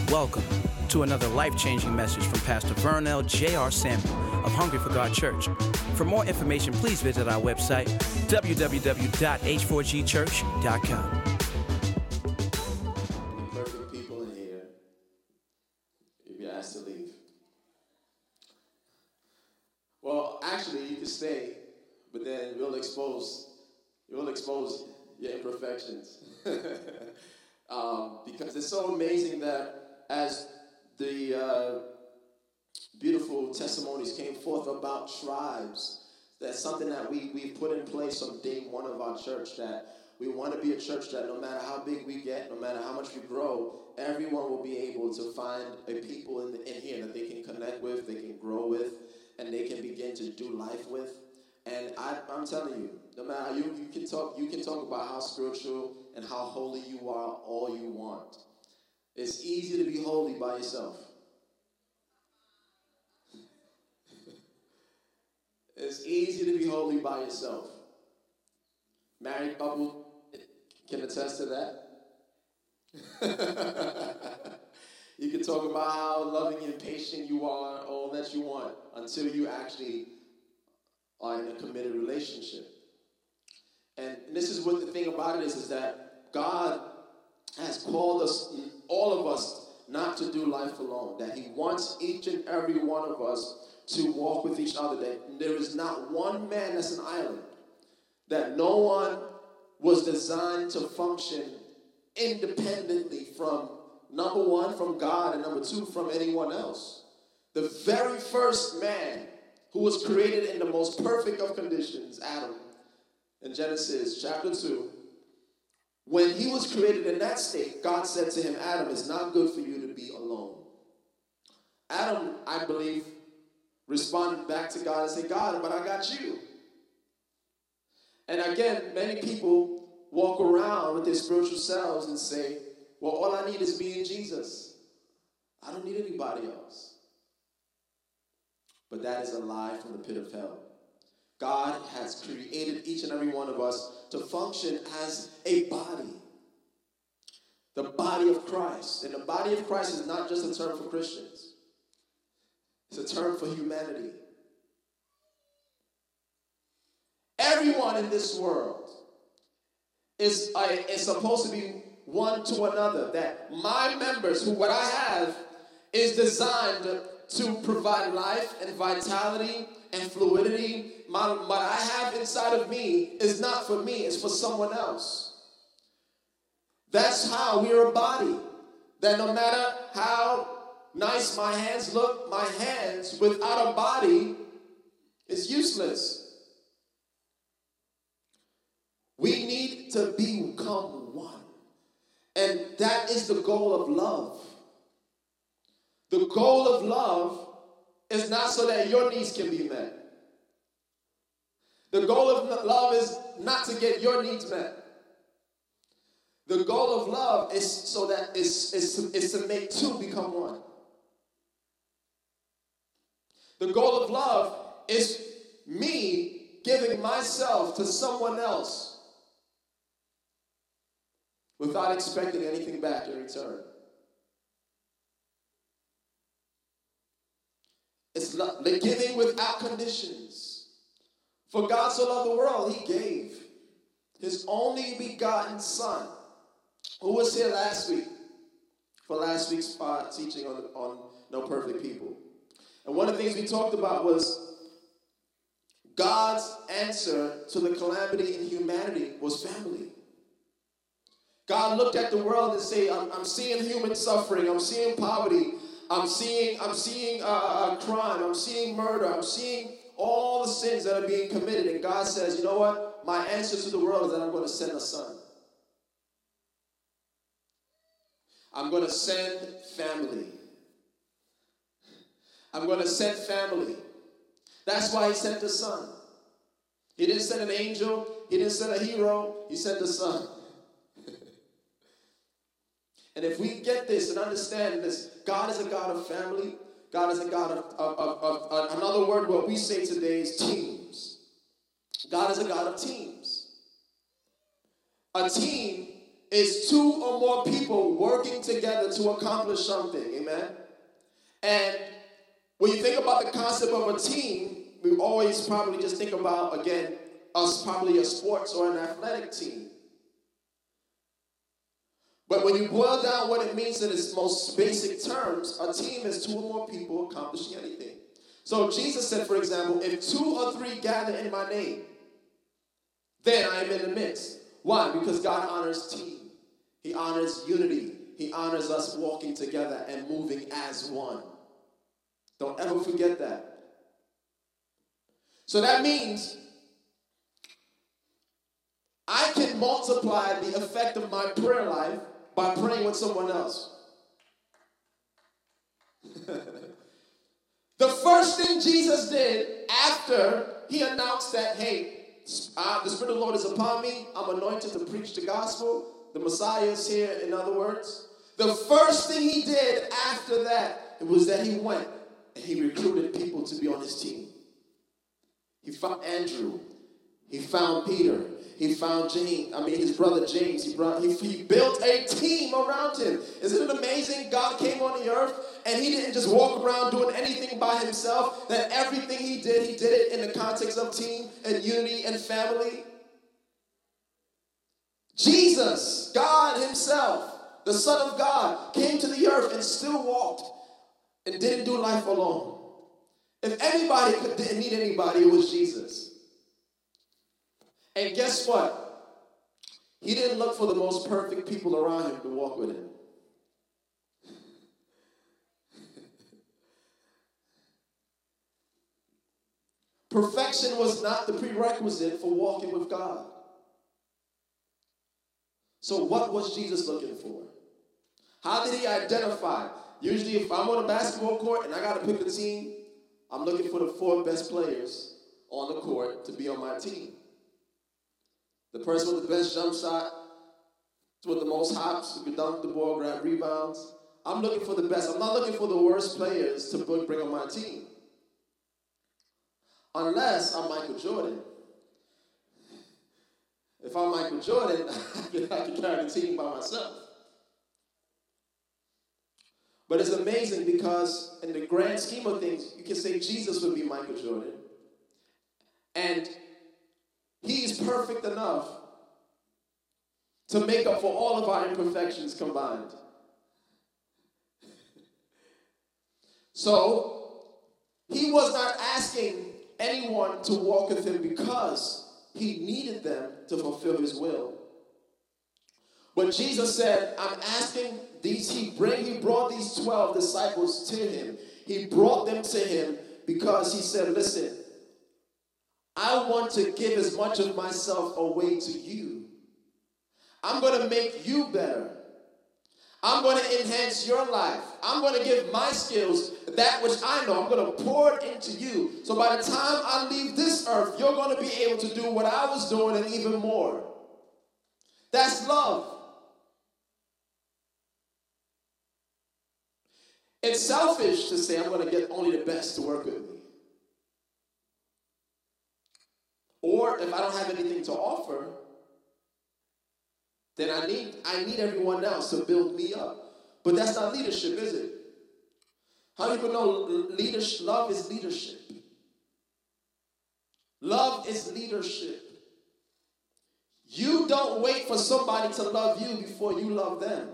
Welcome to another life-changing message from Pastor Vernell J.R. Samuel of Hungry for God Church. For more information, please visit our website, www.h4gchurch.com. Perfect people in here, if you're asked to leave. Well, actually, you can stay, but then we'll expose your imperfections. Because it's so amazing that as the beautiful testimonies came forth about tribes, that's something that we've put in place from day one of our church, that we want to be a church that no matter how big we get, no matter how much we grow, everyone will be able to find a people in here that they can connect with, they can grow with, and they can begin to do life with. And I'm telling you, no matter you can talk about how spiritual and how holy you are all you want. It's easy to be holy by yourself. It's easy to be holy by yourself. Married couple can attest to that. You can talk about how loving and patient you are, all that you want, until you actually are in a committed relationship. And this is what the thing about it is that God has called us, all of us, not to do life alone. That He wants each and every one of us to walk with each other. That there is not one man that's an island. That no one was designed to function independently from, number one, from God, and number two, from anyone else. The very first man who was created in the most perfect of conditions, Adam, in Genesis chapter 2, when he was created in that state, God said to him, Adam, it's not good for you to be alone. Adam, I believe, responded back to God and said, God, but I got you. And again, many people walk around with their spiritual selves and say, well, all I need is me and Jesus. I don't need anybody else. But that is a lie from the pit of hell. God has created each and every one of us to function as a body. The body of Christ. And the body of Christ is not just a term for Christians. It's a term for humanity. Everyone in this world is supposed to be one to another. That my members, what I have, is designed to provide life and vitality and fluidity. What I have inside of me is not for me, it's for someone else. That's how we're a body. That no matter how nice my hands look, my hands without a body is useless. We need to become one. And that is the goal of love. The goal of love is not so that your needs can be met. The goal of love is not to get your needs met. The goal of love is so that is to make two become one. The goal of love is me giving myself to someone else without expecting anything back in return. It's the giving without conditions. For God so loved the world, He gave His only begotten Son, who was here last week, for last week's teaching on No Perfect People. And one of the things we talked about was God's answer to the calamity in humanity was family. God looked at the world and said, I'm seeing human suffering, I'm seeing poverty, I'm seeing crime, I'm seeing murder, I'm seeing all the sins that are being committed. And God says, you know what? My answer to the world is that I'm going to send a son. I'm going to send family. I'm going to send family. That's why He sent the Son. He didn't send an angel. He didn't send a hero. He sent the Son. And if we get this and understand this, God is a God of family. God is a God of another word, what we say today is teams. God is a God of teams. A team is two or more people working together to accomplish something. Amen? And when you think about the concept of a team, we always probably just think about, again, us probably a sports or an athletic team. But when you boil down what it means in its most basic terms, a team is two or more people accomplishing anything. So Jesus said, for example, if 2 or 3 gather in my name, then I am in the midst. Why? Because God honors team. He honors unity. He honors us walking together and moving as one. Don't ever forget that. So that means I can multiply the effect of my prayer life by praying with someone else. The first thing Jesus did after he announced that, hey, the Spirit of the Lord is upon me, I'm anointed to preach the gospel, the Messiah is here, in other words. The first thing he did after that, it was that he went and he recruited people to be on his team. He found Andrew. He found Peter. He found his brother James. He built a team around him. Isn't it amazing? God came on the earth and he didn't just walk around doing anything by himself. That everything he did it in the context of team and unity and family. Jesus, God himself, the Son of God, came to the earth and still walked and didn't do life alone. If anybody didn't need anybody, it was Jesus. And guess what? He didn't look for the most perfect people around him to walk with him. Perfection was not the prerequisite for walking with God. So what was Jesus looking for? How did he identify? Usually if I'm on a basketball court and I got to pick a team, I'm looking for the 4 best players on the court to be on my team. The person with the best jump shot, with the most hops, who can dunk the ball, grab rebounds. I'm looking for the best. I'm not looking for the worst players to bring on my team. Unless I'm Michael Jordan. If I'm Michael Jordan, I can carry the team by myself. But it's amazing because in the grand scheme of things, you can say Jesus would be Michael Jordan. And he's perfect enough to make up for all of our imperfections combined. So, he was not asking anyone to walk with him because he needed them to fulfill his will. When Jesus said, I'm asking he brought these 12 disciples to him. He brought them to him because he said, listen, I want to give as much of myself away to you. I'm going to make you better. I'm going to enhance your life. I'm going to give my skills, that which I know, I'm going to pour it into you. So by the time I leave this earth, you're going to be able to do what I was doing and even more. That's love. It's selfish to say I'm going to get only the best to work with me. Or if I don't have anything to offer, then I need everyone else to build me up. But that's not leadership, is it? How do people know love is leadership? Love is leadership. You don't wait for somebody to love you before you love them.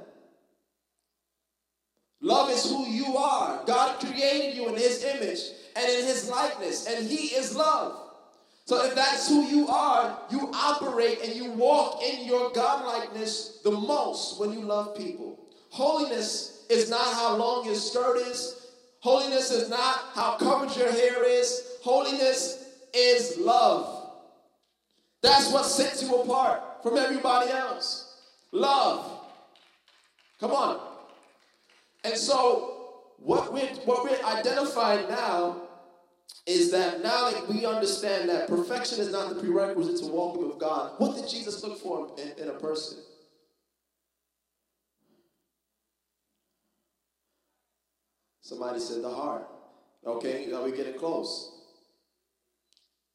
Love is who you are. God created you in his image and in his likeness, and he is love. So if that's who you are, you operate and you walk in your godlikeness the most when you love people. Holiness is not how long your skirt is. Holiness is not how covered your hair is. Holiness is love. That's what sets you apart from everybody else. Love. Come on. And so what we're identifying now is that now that we understand that perfection is not the prerequisite to walking with God, what did Jesus look for in a person? Somebody said the heart. Okay, now we're getting close.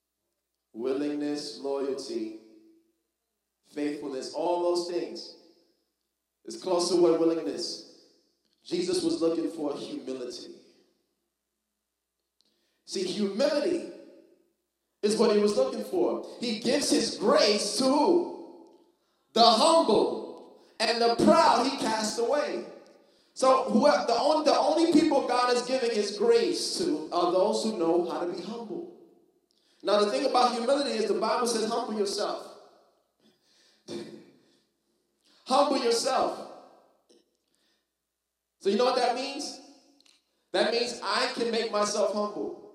Willingness, loyalty, faithfulness, all those things. It's close to what willingness. Jesus was looking for humility. See, humility is what he was looking for. He gives his grace to who? The humble. And the proud he cast away. So the only people God is giving his grace to are those who know how to be humble. Now the thing about humility is the Bible says humble yourself. Humble yourself. So you know what that means? That means I can make myself humble.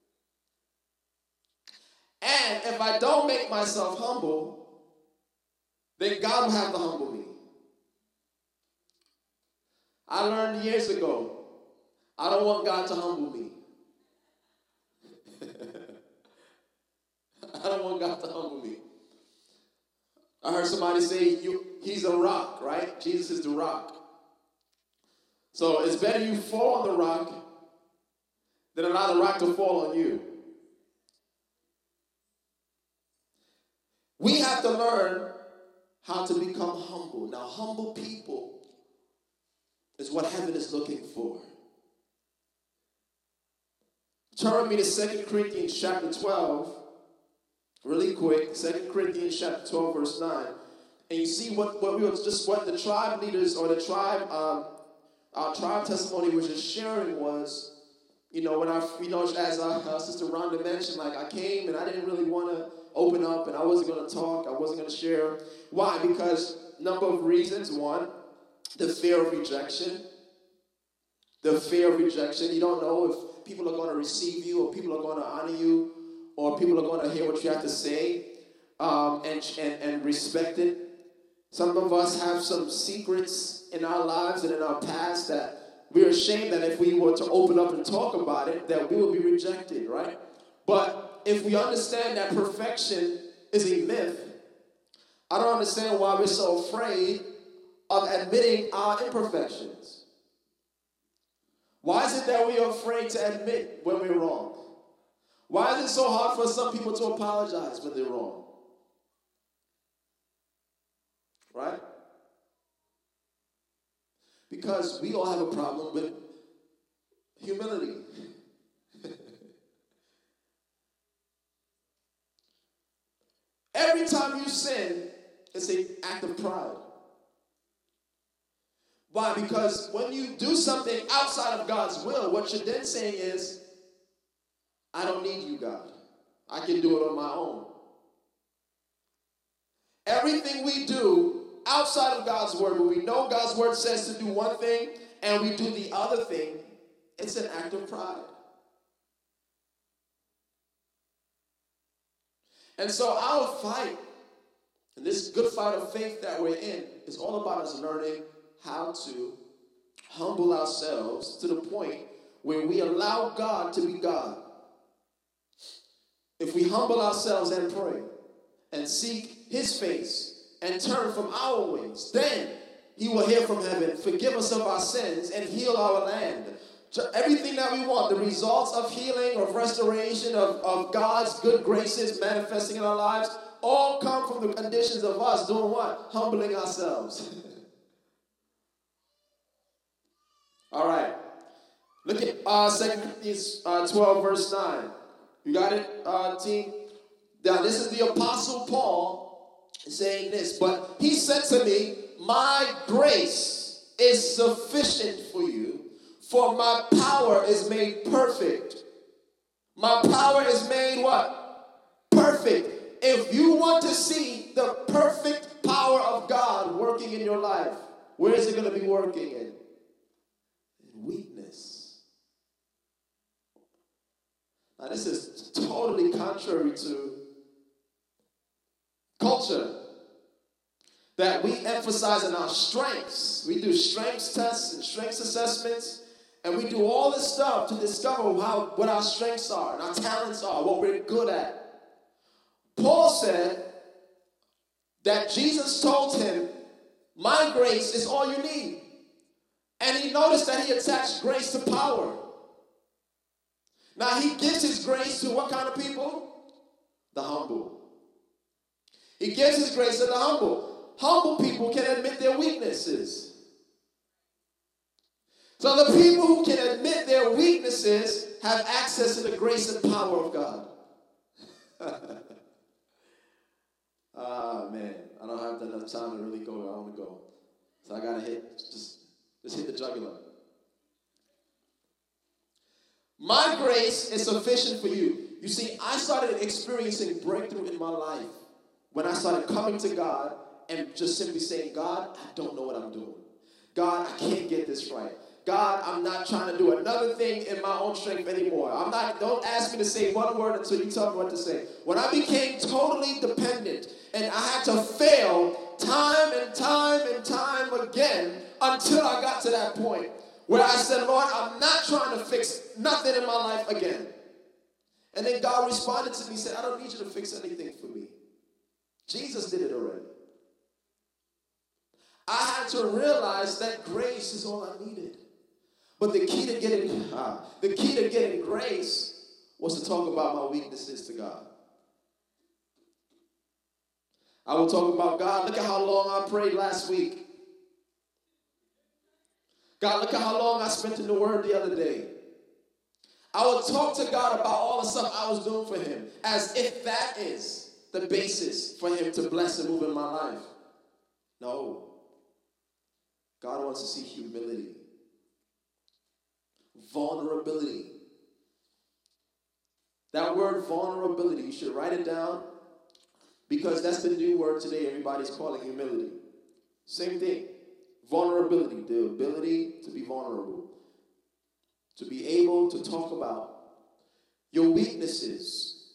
And if I don't make myself humble, then God will have to humble me. I learned years ago, I don't want God to humble me. I don't want God to humble me. I heard somebody say, he's a rock, right? Jesus is the rock. So it's better you fall on the rock than allow the rock to fall on you. We have to learn how to become humble. Now, humble people is what heaven is looking for. Turn me to 2 Corinthians chapter 12, really quick. 2 Corinthians chapter 12, verse 9. And you see what the tribe leaders or the tribe, our tribe testimony was just sharing was, as our Sister Rhonda mentioned, like I came and I didn't really want to open up and I wasn't going to talk. I wasn't going to share. Why? Because number of reasons. One, the fear of rejection. The fear of rejection. You don't know if people are going to receive you or people are going to honor you or people are going to hear what you have to say and respect it. Some of us have some secrets in our lives and in our past that we're ashamed that if we were to open up and talk about it, that we will be rejected, right? But if we understand that perfection is a myth, I don't understand why we're so afraid of admitting our imperfections. Why is it that we are afraid to admit when we're wrong? Why is it so hard for some people to apologize when they're wrong? Right? Because we all have a problem with humility. Every time you sin, it's an act of pride. Why? Because when you do something outside of God's will, what you're then saying is, I don't need you, God. I can do it on my own. Everything we do outside of God's word, when we know God's word says to do one thing and we do the other thing, it's an act of pride. And so our fight, and this good fight of faith that we're in, is all about us learning how to humble ourselves to the point where we allow God to be God. If we humble ourselves and pray and seek his face and turn from our ways, then he will hear from heaven, forgive us of our sins, and heal our land. Everything that we want, the results of healing, of restoration, of God's good graces manifesting in our lives, all come from the conditions of us doing what? Humbling ourselves. All right. Look at 2 Corinthians 12, verse 9. You got it, team? Now, this is the Apostle Paul saying this. But he said to me, my grace is sufficient for you, for my power is made perfect. My power is made what? Perfect. If you want to see the perfect power of God working in your life, where is it going to be working in? In weakness. Now, this is totally contrary to culture. That we emphasize in our strengths. We do strengths tests and strengths assessments. And we do all this stuff to discover what our strengths are and our talents are, what we're good at. Paul said that Jesus told him, my grace is all you need. And he noticed that he attached grace to power. Now he gives his grace to what kind of people? The humble. He gives his grace to the humble. Humble people can admit their weaknesses. So the people who can admit their weaknesses have access to the grace and power of God. Man, I don't have enough time to really go where I want to go. So I got to just hit the jugular. My grace is sufficient for you. You see, I started experiencing breakthrough in my life when I started coming to God and just simply saying, God, I don't know what I'm doing. God, I can't get this right. God, I'm not trying to do another thing in my own strength anymore. Don't ask me to say one word until you tell me what to say. When I became totally dependent and I had to fail time and time and time again until I got to that point where I said, Lord, I'm not trying to fix nothing in my life again. And then God responded to me and said, I don't need you to fix anything for me. Jesus did it already. I had to realize that grace is all I needed. But the key to getting grace was to talk about my weaknesses to God. I will talk about, God, look at how long I prayed last week. God, look at how long I spent in the Word the other day. I would talk to God about all the stuff I was doing for him, as if that is the basis for him to bless and move in my life. No. God wants to see humility. Vulnerability. That word vulnerability, you should write it down because that's the new word today everybody's calling humility. Same thing. Vulnerability, the ability to be vulnerable. To be able to talk about your weaknesses.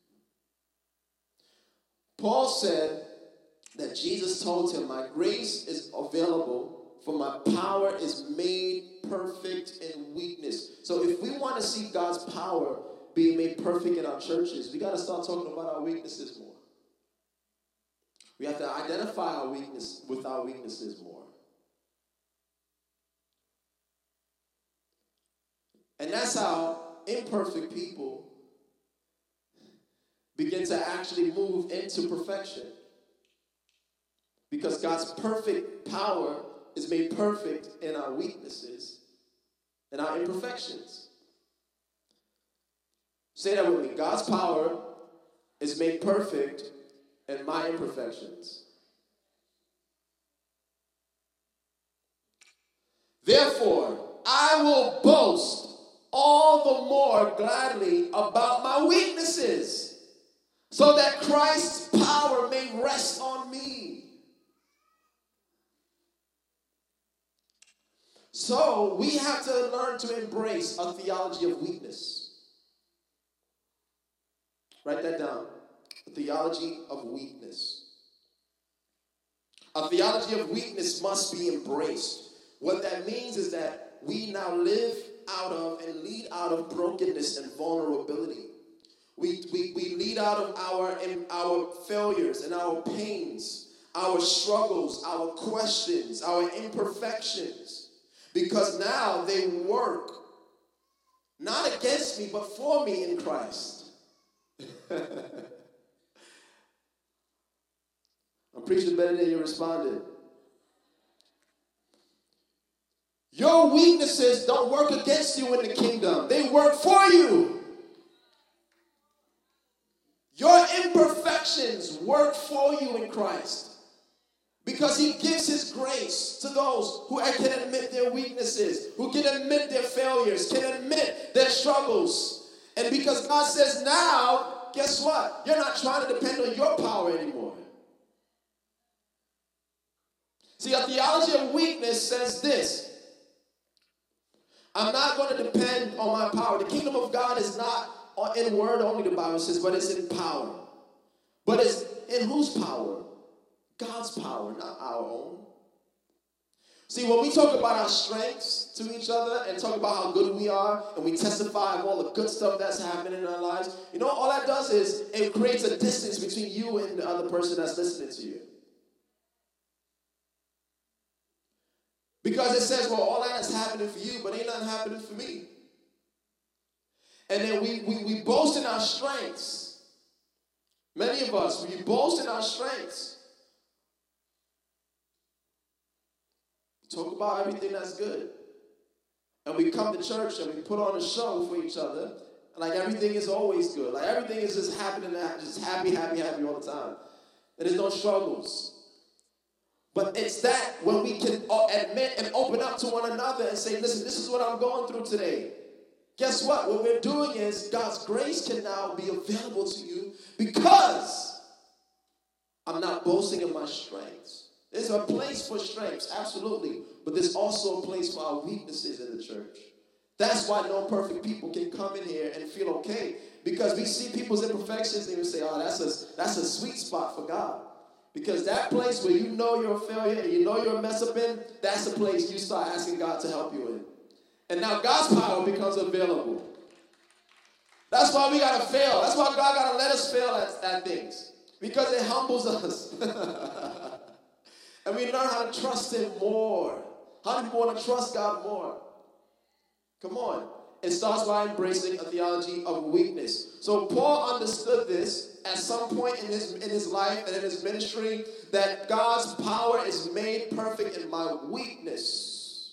Paul said that Jesus told him, my grace is available, for my power is made perfect in weakness. So if we want to see God's power being made perfect in our churches, we got to start talking about our weaknesses more. We have to identify our weakness with our weaknesses more. And that's how imperfect people begin to actually move into perfection. Because God's perfect power is made perfect in our weaknesses and our imperfections. Say that with me. God's power is made perfect in my imperfections. Therefore, I will boast all the more gladly about my weaknesses, so that Christ's power may rest on me. So we have to learn to embrace a theology of weakness. Write that down. A theology of weakness. A theology of weakness must be embraced. What that means is that we now live out of and lead out of brokenness and vulnerability. We lead out of our failures and our pains, our struggles, our questions, our imperfections. Because now they work not against me, but for me in Christ. I'm preaching better than you responded. Your weaknesses don't work against you in the kingdom. They work for you. Your imperfections work for you in Christ. Because he gives his grace to those who can admit their weaknesses, who can admit their failures, can admit their struggles. And because God says now, guess what? You're not trying to depend on your power anymore. See, a theology of weakness says this. I'm not going to depend on my power. The kingdom of God is not in word only, the Bible says, but it's in power. But it's in whose power? God's power, not our own. See, when we talk about our strengths to each other and talk about how good we are, and we testify of all the good stuff that's happening in our lives, you know, all that does is it creates a distance between you and the other person that's listening to you. Because it says, well, all that is happening for you, but ain't nothing happening for me. And then we boast in our strengths. Many of us, we boast in our strengths. Talk about everything that's good. And we come to church and we put on a show for each other. Like everything is always good. Like everything is just happening, just happy all the time. And there's no struggles. But it's that when we can admit and open up to one another and say, listen, this is what I'm going through today. Guess what? What we're doing is God's grace can now be available to you because I'm not boasting in my strengths. There's a place for strengths, absolutely. But there's also a place for our weaknesses in the church. That's why no perfect people can come in here and feel okay. Because we see people's imperfections and we say, oh, that's a sweet spot for God. Because that place where you know you're a failure and you know you're a mess up in, that's the place you start asking God to help you in. And now God's power becomes available. That's why we got to fail. That's why God got to let us fail at things. Because it humbles us. And we learn how to trust him more. How do people want to trust God more? Come on. It starts by embracing a theology of weakness. So Paul understood this at some point in his life and in his ministry, that God's power is made perfect in my weakness.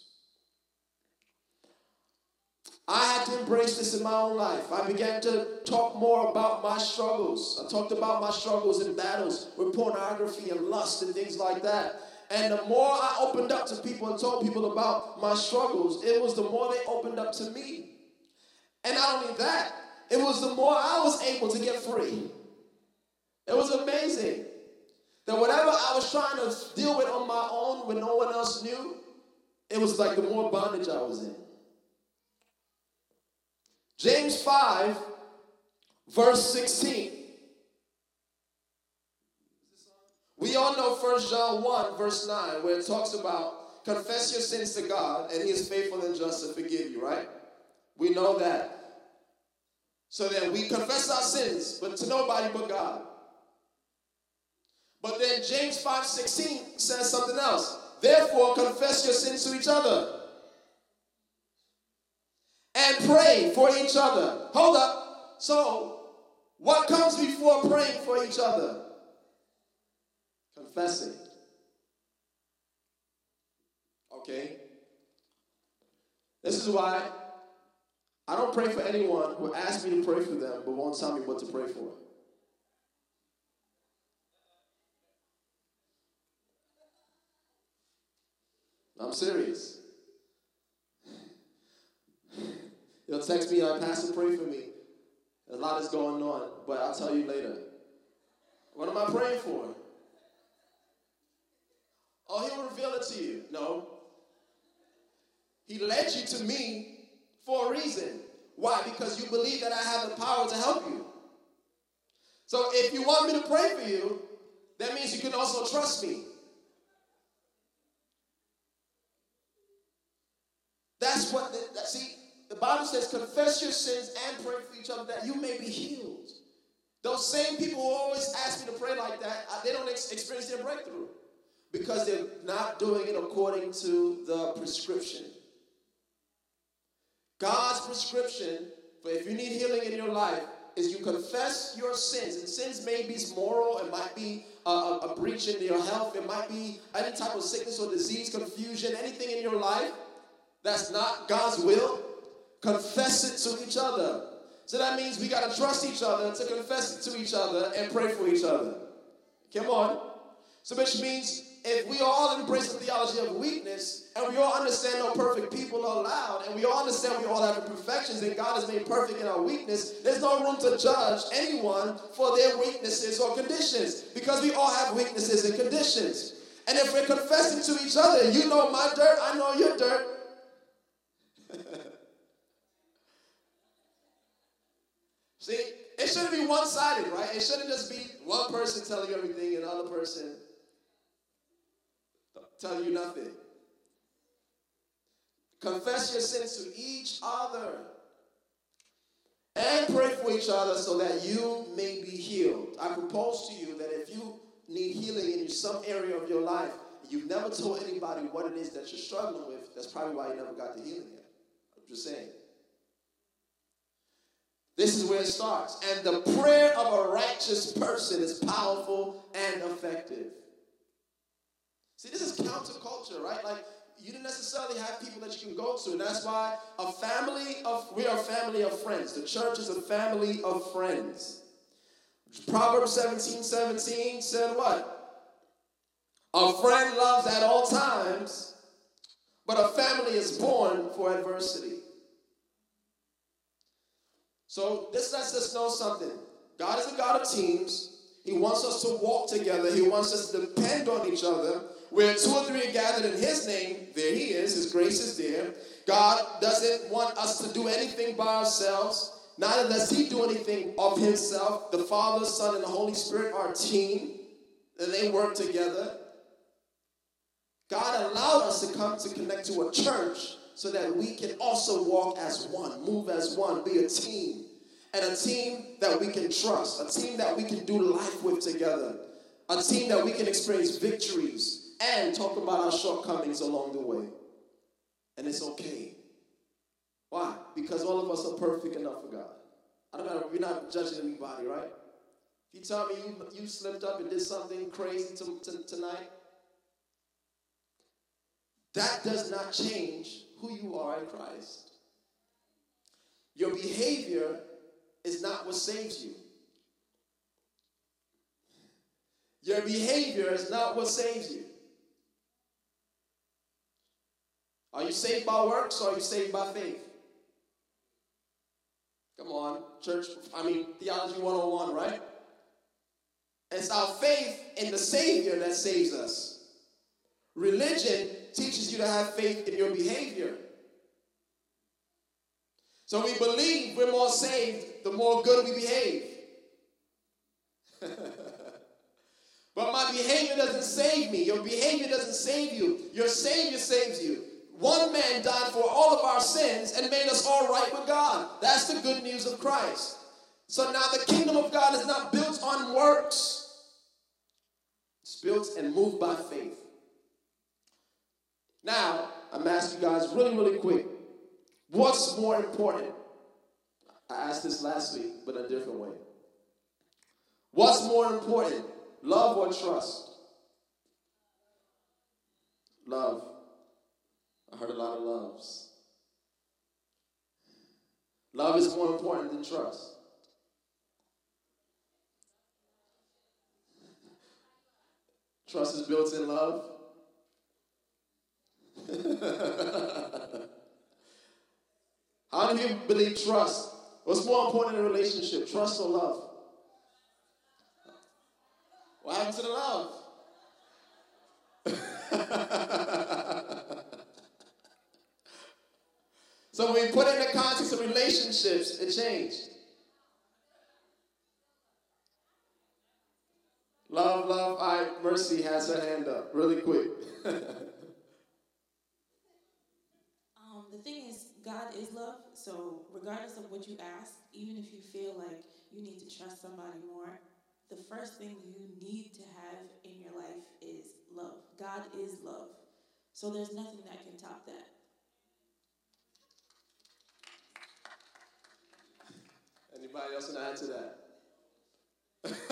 I had to embrace this in my own life. I began to talk more about my struggles. I talked about my struggles and battles with pornography and lust and things like that. And the more I opened up to people and told people about my struggles, it was the more they opened up to me. And not only that, it was the more I was able to get free. It was amazing that whatever I was trying to deal with on my own when no one else knew, it was like the more bondage I was in. James 5, verse 16. We all know 1 John 1, verse 9, where it talks about confess your sins to God, and he is faithful and just to forgive you, right? We know that. So then we confess our sins, but to nobody but God. But then James 5:16 says something else. Therefore, confess your sins to each other. And pray for each other. Hold up. So, what comes before praying for each other? Confessing. Okay? This is why I don't pray for anyone who asks me to pray for them but won't tell me what to pray for. I'm serious. He'll text me, Pastor, pray for me. A lot is going on, but I'll tell you later. What am I praying for? Oh, he'll reveal it to you. No. He led you to me for a reason. Why? Because you believe that I have the power to help you. So if you want me to pray for you, that means you can also trust me. That's what, the Bible says, confess your sins and pray for each other that you may be healed. Those same people who always ask me to pray like that, they don't experience their breakthrough because they're not doing it according to the prescription. God's prescription for if you need healing in your life is you confess your sins. And sins may be moral. It might be a breach in your health. It might be any type of sickness or disease, confusion, anything in your life that's not God's will. Confess it to each other. So that means we got to trust each other to confess it to each other and pray for each other. Come on. So which means if we all embrace the theology of weakness and we all understand no perfect people are allowed and we all understand we all have imperfections and God is made perfect in our weakness, there's no room to judge anyone for their weaknesses or conditions because we all have weaknesses and conditions. And if we're confessing to each other, you know my dirt, I know your dirt. See, it shouldn't be one-sided, right? It shouldn't just be one person telling you everything and the other person telling you nothing. Confess your sins to each other and pray for each other so that you may be healed. I propose to you that if you need healing in some area of your life, you've never told anybody what it is that you're struggling with, that's probably why you never got the healing yet. I'm just saying. This is where it starts. And the prayer of a righteous person is powerful and effective. See, this is counterculture, right? Like, you didn't necessarily have people that you can go to. And that's why we are a family of friends. The church is a family of friends. Proverbs 17:17 said what? A friend loves at all times, but a family is born for adversity. So this lets us know something. God is a God of teams. He wants us to walk together. He wants us to depend on each other. Where two or three are gathered in his name, there he is. His grace is there. God doesn't want us to do anything by ourselves. Neither does he do anything of himself. The Father, Son, and the Holy Spirit are a team, and they work together. God allowed us to come to connect to a church so that we can also walk as one, move as one, be a team. And a team that we can trust, a team that we can do life with together, a team that we can experience victories and talk about our shortcomings along the way. And it's okay. Why? Because all of us are perfect enough for God. I don't know, we're not judging anybody, right? If you tell me you slipped up and did something crazy tonight, that does not change who you are in Christ. Your behavior is not what saves you. Your behavior is not what saves you. Are you saved by works or are you saved by faith? Come on, Theology 101, right? It's our faith in the Savior that saves us. Religion teaches you to have faith in your behavior. So we believe we're more saved the more good we behave. But my behavior doesn't save me. Your behavior doesn't save you. Your Savior saves you. One man died for all of our sins and made us all right with God. That's the good news of Christ. So now the kingdom of God is not built on works. It's built and moved by faith. Now, I'm asking you guys really, really quick. What's more important? I asked this last week, but in a different way. What's more important, love or trust? Love. I heard a lot of loves. Love is more important than trust. Trust is built in love. How do you believe trust? What's more important in a relationship, trust or love? What happened to the love? So when we put it in the context of relationships, it changed. Love. All right, Mercy has her hand up really quick. The thing is, God is love, so regardless of what you ask, even if you feel like you need to trust somebody more, the first thing you need to have in your life is love. God is love. So there's nothing that can top that. Anybody else want to add to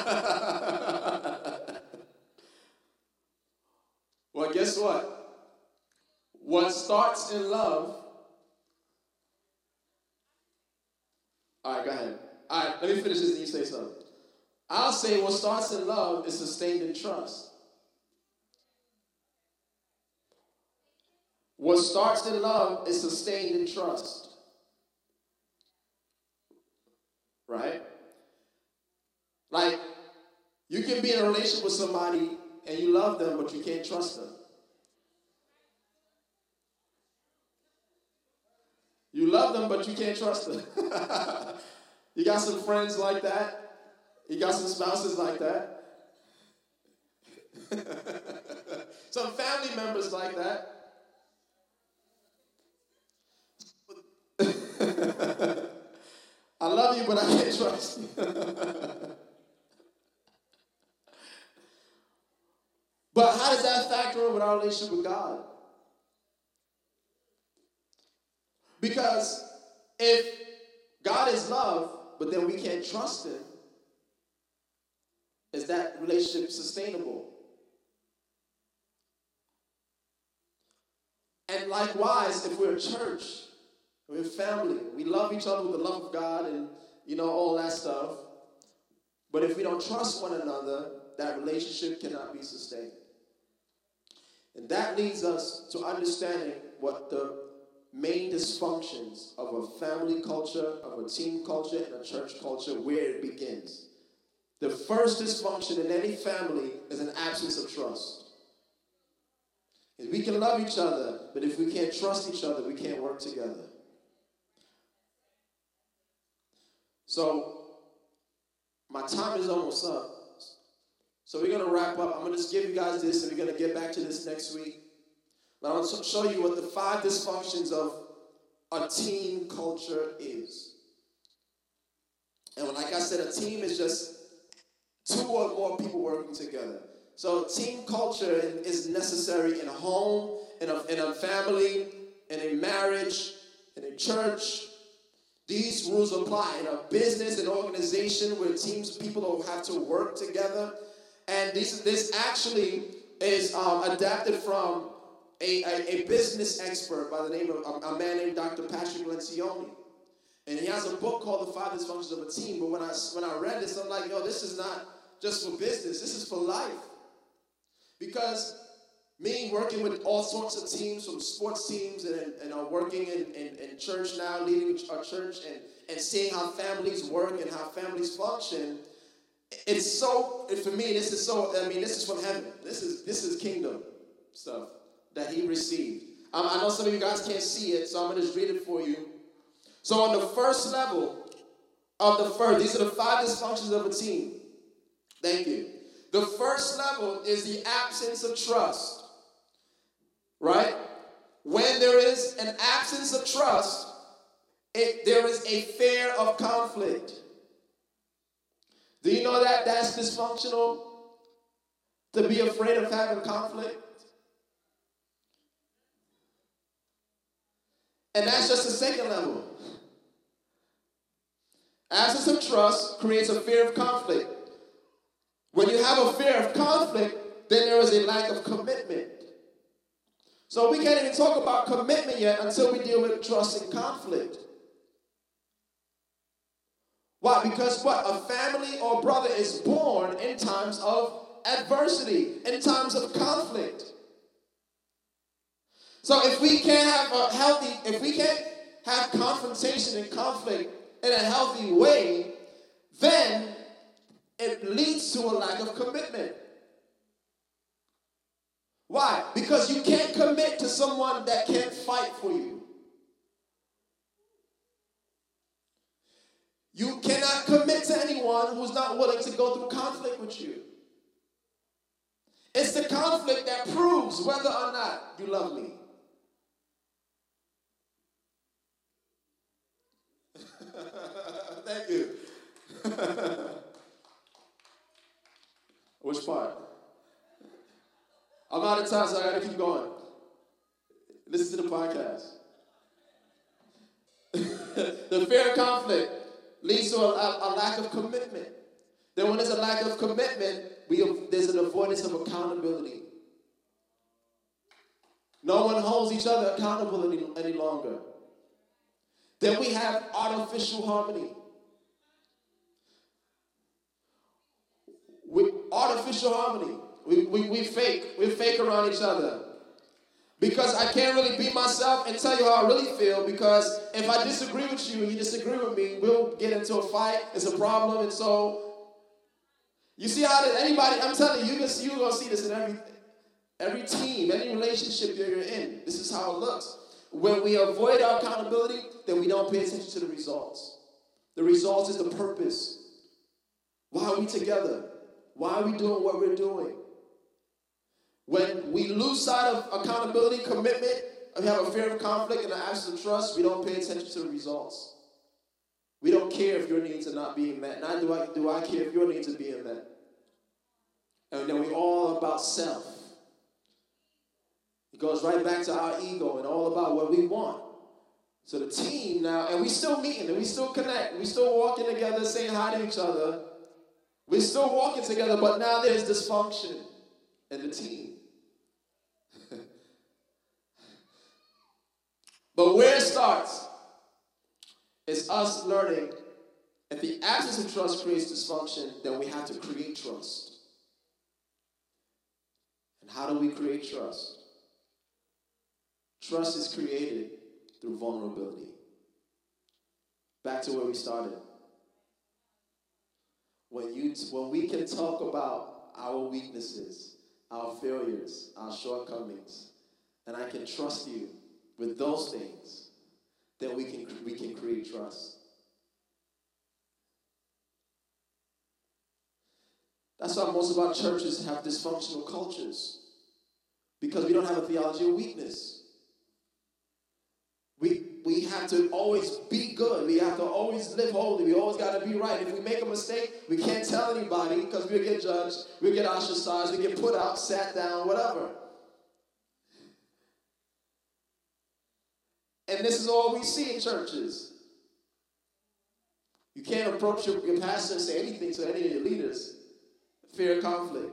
that? Well, guess what? What starts in love. All right, go ahead. All right, let me finish this and you say something. I'll say what starts in love is sustained in trust. What starts in love is sustained in trust. Right? Like, you can be in a relationship with somebody and you love them, but you can't trust them. You love them, but you can't trust them. You got some friends like that. You got some spouses like that. Some family members like that. I love you, but I can't trust you. But how does that factor in with our relationship with God? Because if God is love, but then we can't trust him, is that relationship sustainable? And likewise, if we're a church, we're a family, we love each other with the love of God and, all that stuff. But if we don't trust one another, that relationship cannot be sustained. And that leads us to understanding what the main dysfunctions of a family culture, of a team culture, and a church culture, where it begins. The first dysfunction in any family is an absence of trust. If we can love each other, but if we can't trust each other, we can't work together. So, my time is almost up. So we're going to wrap up. I'm going to just give you guys this, and we're going to get back to this next week. But I want to show you what the 5 dysfunctions of a team culture is. And like I said, a team is just 2 or more people working together. So team culture is necessary in a home, in a family, in a marriage, in a church. These rules apply in a business, an organization where people will have to work together. And this actually is adapted from a business expert by the name of a man named Dr. Patrick Lencioni. And he has a book called The 5 Dysfunctions of a Team. But when I read this, I'm like, this is not just for business. This is for life. Because me working with all sorts of teams, from sports teams and working in church now, leading our church and seeing how families work and how families function, it's so, for me, this is from heaven. This is kingdom stuff that he received. I know some of you guys can't see it, so I'm going to just read it for you. So on the first level these are the 5 dysfunctions of a team. Thank you. The first level is the absence of trust. Right? When there is an absence of trust, there is a fear of conflict. Do you know that that's dysfunctional? To be afraid of having conflict? And that's just the second level. Absence of trust creates a fear of conflict. When you have a fear of conflict, then there is a lack of commitment. So we can't even talk about commitment yet until we deal with trust and conflict. Why? Because what? A family or brother is born in times of adversity, in times of conflict. So if we can't have confrontation and conflict in a healthy way, then it leads to a lack of commitment. Why? Because you can't commit to someone that can't fight for you. You cannot commit to anyone who's not willing to go through conflict with you. It's the conflict that proves whether or not you love me. Thank you. Which part? I'm out of time, so I gotta keep going. Listen to the podcast. The fear of conflict leads to a lack of commitment. Then when there's a lack of commitment, there's an avoidance of accountability. No one holds each other accountable any longer. Then we have artificial harmony. Artificial harmony. We fake around each other. Because I can't really be myself and tell you how I really feel, because if I disagree with you and you disagree with me, we'll get into a fight. It's a problem. And so, you see how anybody, I'm telling you, you're going to see this in every team, any relationship you're in. This is how it looks. When we avoid our accountability, then we don't pay attention to the results. The results is the purpose. Why are we together? Why are we doing what we're doing? When we lose sight of accountability, commitment, and we have a fear of conflict and an absence of trust, we don't pay attention to the results. We don't care if your needs are not being met. Neither do I care if your needs are being met. And then we're all about self. It goes right back to our ego and all about what we want. So the team now, and we still meeting, and we still connect, we still walking together, saying hi to each other. We're still walking together, but now there's dysfunction in the team. But where it starts is us learning if the absence of trust creates dysfunction, then we have to create trust. And how do we create trust? Trust is created through vulnerability. Back to where we started. When we can talk about our weaknesses, our failures, our shortcomings, and I can trust you with those things, then we can create trust. That's why most of our churches have dysfunctional cultures, because we don't have a theology of weakness. We have to always be good. We have to always live holy. We always got to be right. If we make a mistake, we can't tell anybody because we'll get judged, we'll get ostracized, we get put out, sat down, whatever. And this is all we see in churches. You can't approach your pastor and say anything to any of your leaders. Fear of conflict.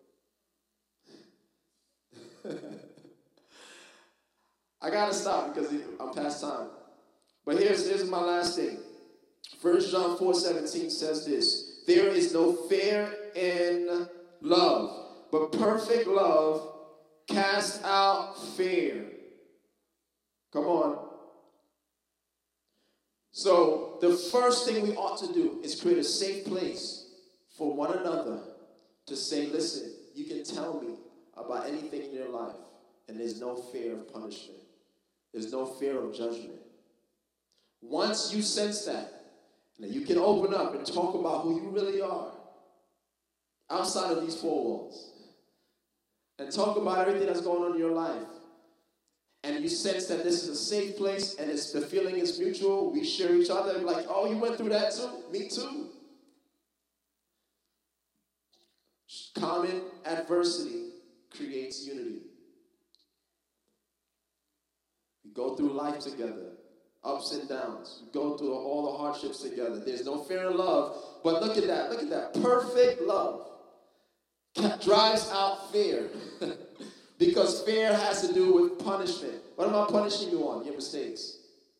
I gotta stop because I'm past time. But here's my last thing. 1 John 4:17 says this: there is no fear in love, but perfect love casts out fear. Come on. So the first thing we ought to do is create a safe place for one another to say, listen, you can tell me about anything in your life, and there's no fear of punishment. There's no fear of judgment. Once you sense that, then you can open up and talk about who you really are outside of these four walls, and talk about everything that's going on in your life. And you sense that this is a safe place, and the feeling is mutual. We share each other, like, oh, you went through that too? Me too. Common adversity creates unity. We go through life together, ups and downs. We go through all the hardships together. There's no fear in love, but look at that. Perfect love drives out fear. Because fear has to do with punishment. What am I punishing you on? Your mistakes.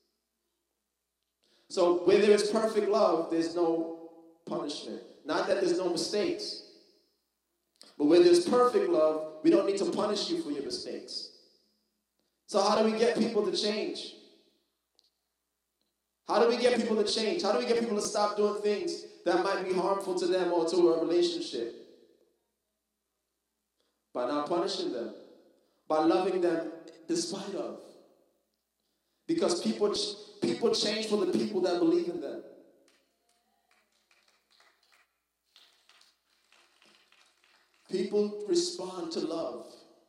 So where there is perfect love, there's no punishment. Not that there's no mistakes. But where there's perfect love, we don't need to punish you for your mistakes. So how do we get people to change? How do we get people to change? How do we get people to stop doing things that might be harmful to them or to a relationship? By not punishing them. By loving them despite of. Because people change for the people that believe in them. People respond to love.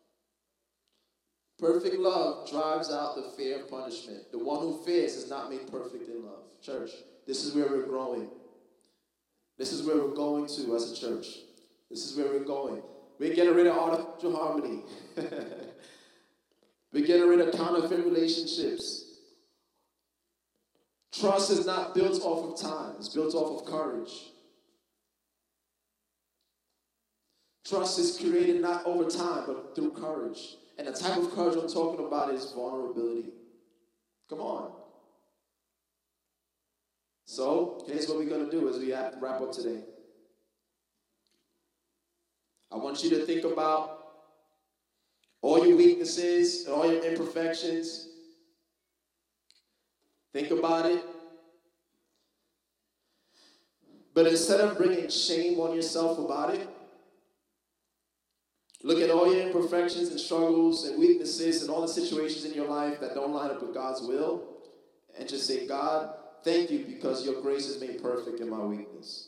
Perfect love drives out the fear of punishment. The one who fears is not made perfect in love. Church, this is where we're growing. This is where we're going to as a church. This is where we're going. We're getting rid of artificial harmony. We're getting rid of counterfeit relationships. Trust is not built off of time. It's built off of courage. Trust is created not over time, but through courage. And the type of courage I'm talking about is vulnerability. Come on. So, here's what we're going to do as we wrap up today. I want you to think about all your weaknesses, all your imperfections. Think about it. But instead of bringing shame on yourself about it, look at all your imperfections and struggles and weaknesses and all the situations in your life that don't line up with God's will, and just say, God, thank you because your grace is made perfect in my weakness.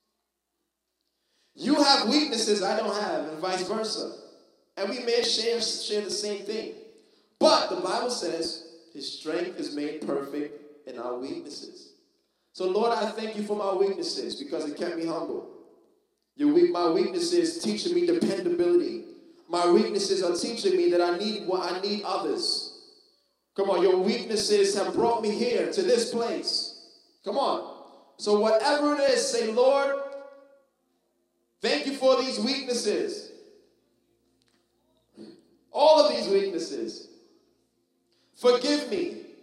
You have weaknesses I don't have, and vice versa. And we may share the same thing. But the Bible says his strength is made perfect in our weaknesses. So Lord, I thank you for my weaknesses because it kept me humble. My weaknesses teaching me dependability. My weaknesses are teaching me that I need others. Come on, your weaknesses have brought me here to this place. Come on. So whatever it is, say, Lord, thank you for these weaknesses. All of these weaknesses. Forgive me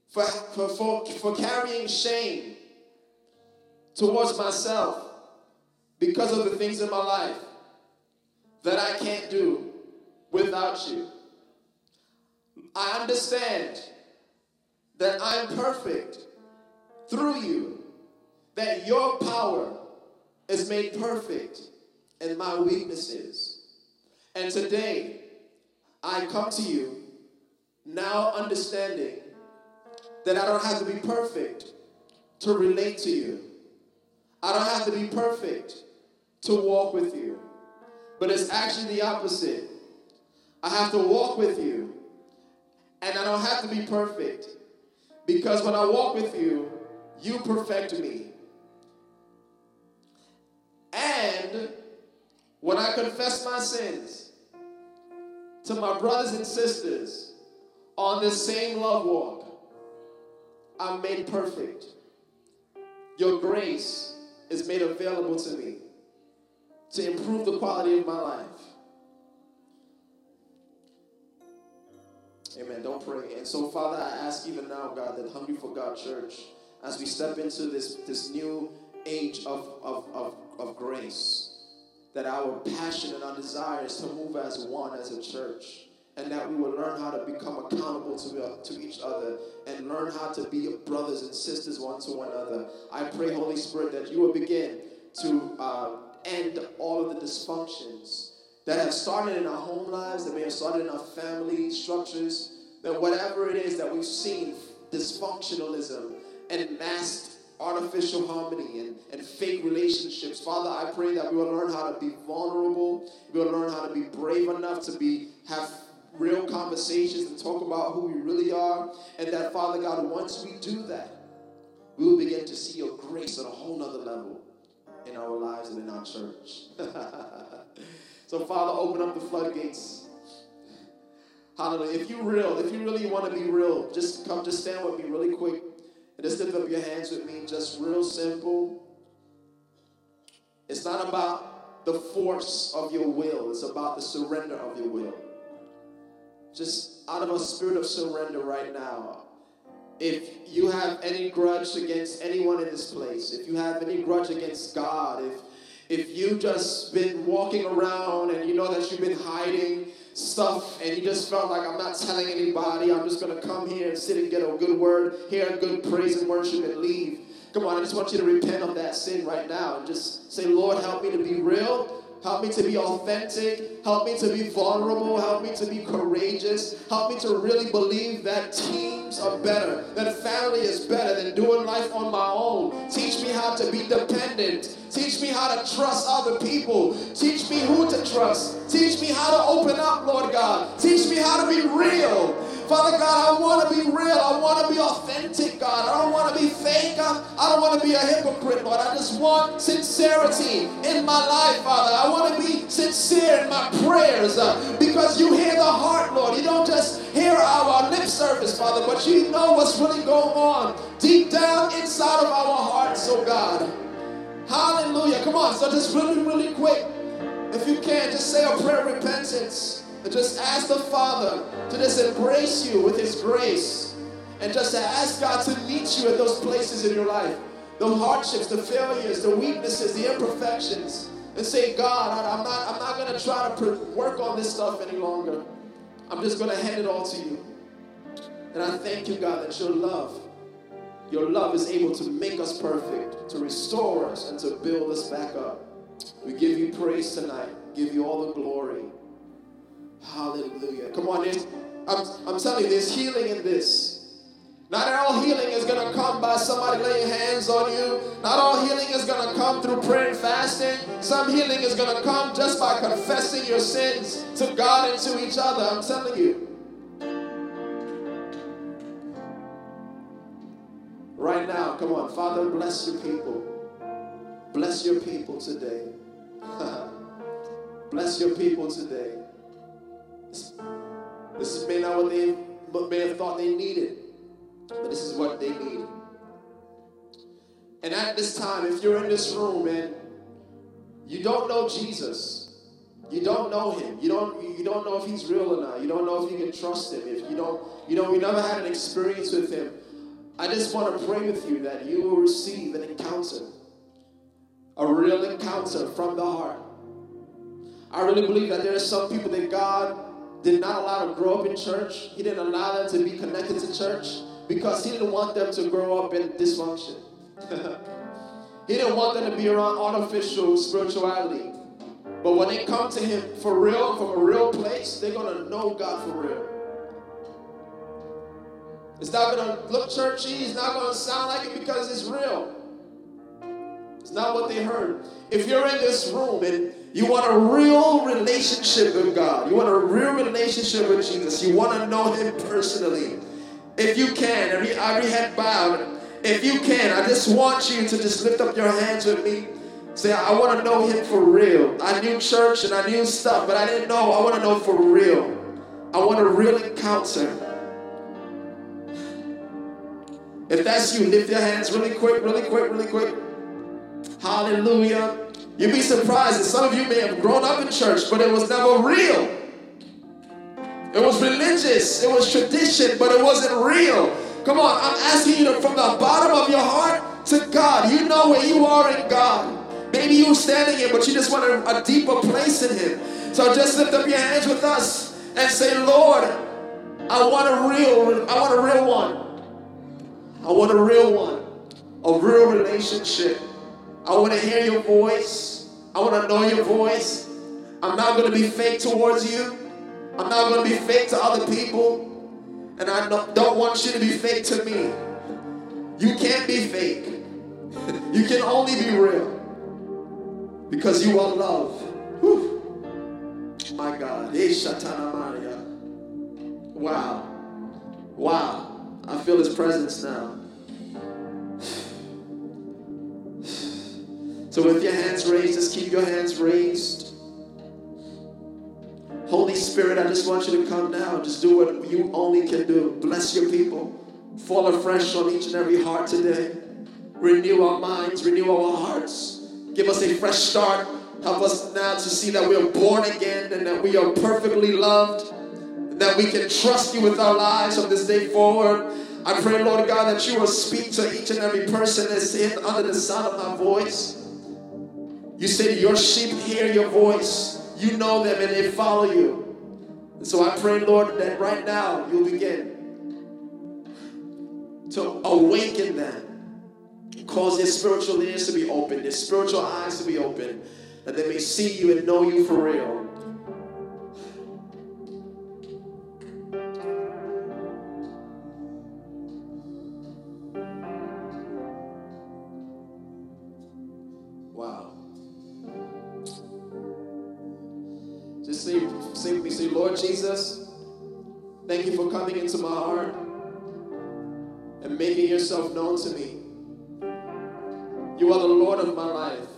for carrying shame towards myself because of the things in my life that I can't do without you. I understand that I'm perfect through you, that your power is made perfect in my weaknesses. And today, I come to you now understanding that I don't have to be perfect to relate to you. I don't have to be perfect to walk with you. But it's actually the opposite. I have to walk with you, and I don't have to be perfect. Because when I walk with you, you perfect me. And when I confess my sins to my brothers and sisters on this same love walk, I'm made perfect. Your grace is made available to me to improve the quality of my life. Amen. Don't pray. And so, Father, I ask even now, God, that Hungry for God Church, as we step into this new age of grace, that our passion and our desire is to move as one, as a church, and that we will learn how to become accountable to each other and learn how to be brothers and sisters one to one another. I pray, Holy Spirit, that you will begin to end all of the dysfunctions that have started in our home lives, that may have started in our family structures, that whatever it is that we've seen, dysfunctionalism and masked artificial harmony and fake relationships. Father, I pray that we will learn how to be vulnerable. We will learn how to be brave enough to have real conversations and talk about who we really are. And that, Father God, once we do that, we will begin to see your grace on a whole nother level in our lives and in our church. So, Father, open up the floodgates. Hallelujah. If you really want to be real, just stand with me really quick. And just lift up your hands with me, just real simple. It's not about the force of your will. It's about the surrender of your will. Just out of a spirit of surrender right now. If you have any grudge against anyone in this place, if you have any grudge against God, if you've just been walking around and you know that you've been hiding stuff and you just felt like, I'm not telling anybody, I'm just going to come here and sit and get a good word, hear a good praise and worship and leave. Come on, I just want you to repent of that sin right now and just say, Lord, help me to be real. Help me to be authentic. Help me to be vulnerable. Help me to be courageous. Help me to really believe that teams are better, that family is better than doing life on my own. Teach me how to be dependent. Teach me how to trust other people. Teach me who to trust. Teach me how to open up, Lord God. Teach me how to be real. Father God, I want to be real. I want to be authentic, God. I don't want to be fake. I don't want to be a hypocrite, Lord. I just want sincerity in my life, Father. I want to be sincere in my prayers because you hear the heart, Lord. You don't just hear our lip service, Father, but you know what's really going on deep down inside of our hearts, oh God. Hallelujah. Come on. So just really, really quick, if you can, just say a prayer of repentance. And just ask the Father to just embrace you with His grace. And just to ask God to meet you at those places in your life. The hardships, the failures, the weaknesses, the imperfections. And say, God, I'm not going to try to work on this stuff any longer. I'm just going to hand it all to you. And I thank you, God, that your love is able to make us perfect, to restore us, and to build us back up. We give you praise tonight. Give you all the glory. Hallelujah. Come on in. I'm telling you, there's healing in this. Not all healing is going to come by somebody laying hands on you. Not all healing is going to come through prayer and fasting. Some healing is going to come just by confessing your sins to God and to each other. I'm telling you. Right now, come on. Father, bless your people. Bless your people today. Bless your people today. This is maybe not what they may have thought they needed, but this is what they need. And at this time, if you're in this room and you don't know Jesus, you don't know Him, you don't know if He's real or not, you don't know if you can trust Him, if you never had an experience with Him, I just want to pray with you that you will receive an encounter, a real encounter from the heart. I really believe that there are some people that God did not allow to grow up in church. He didn't allow them to be connected to church because he didn't want them to grow up in dysfunction. He didn't want them to be around artificial spirituality. But when they come to him for real, from a real place, they're going to know God for real. It's not going to look churchy. It's not going to sound like it because it's real. It's not what they heard. If you're in this room and you want a real relationship with God, you want a real relationship with Jesus, you want to know him personally, if you can, every head bowed, if you can, I just want you to just lift up your hands with me. Say, I want to know him for real. I knew church and I knew stuff, but I didn't know. I want to know for real. I want a real encounter. If that's you, lift your hands really quick, really quick, really quick. Hallelujah. You'd be surprised that some of you may have grown up in church, but it was never real. It was religious. It was tradition, but it wasn't real. Come on, I'm asking you to, from the bottom of your heart to God. You know where you are in God. Maybe you're standing here, but you just want a deeper place in him. So just lift up your hands with us and say, Lord, I want a real one. I want a real one. A real relationship. I want to hear your voice. I want to know your voice. I'm not going to be fake towards you. I'm not going to be fake to other people. And I don't want you to be fake to me. You can't be fake. You can only be real. Because you are love. Whew. My God. Wow. Wow. I feel his presence now. So with your hands raised, just keep your hands raised. Holy Spirit, I just want you to come now. Just do what you only can do. Bless your people. Fall afresh on each and every heart today. Renew our minds. Renew our hearts. Give us a fresh start. Help us now to see that we are born again and that we are perfectly loved. And that we can trust you with our lives from this day forward. I pray, Lord God, that you will speak to each and every person that's in under the sound of my voice. You say your sheep hear your voice. You know them and they follow you. And so I pray, Lord, that right now you'll begin to awaken them. Cause their spiritual ears to be open, their spiritual eyes to be open, that they may see you and know you for real. Wow. Just say with me, say, Lord Jesus, thank you for coming into my heart and making yourself known to me. You are the Lord of my life.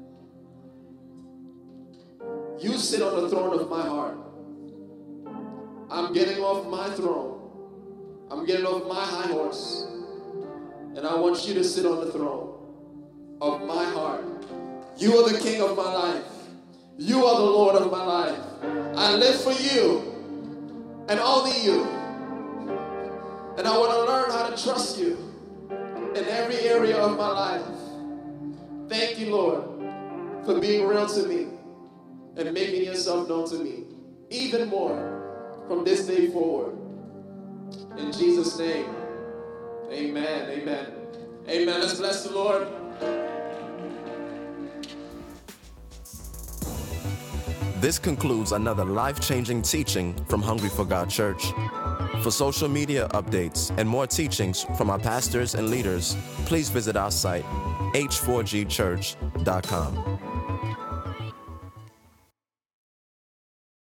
You sit on the throne of my heart. I'm getting off my throne. I'm getting off my high horse. And I want you to sit on the throne of my heart. You are the King of my life. You are the Lord of my life. I live for you and only you. And I want to learn how to trust you in every area of my life. Thank you, Lord, for being real to me and making yourself known to me even more from this day forward. In Jesus' name, amen, amen. Amen. Let's bless the Lord. This concludes another life-changing teaching from Hungry for God Church. For social media updates and more teachings from our pastors and leaders, please visit our site, h4gchurch.com.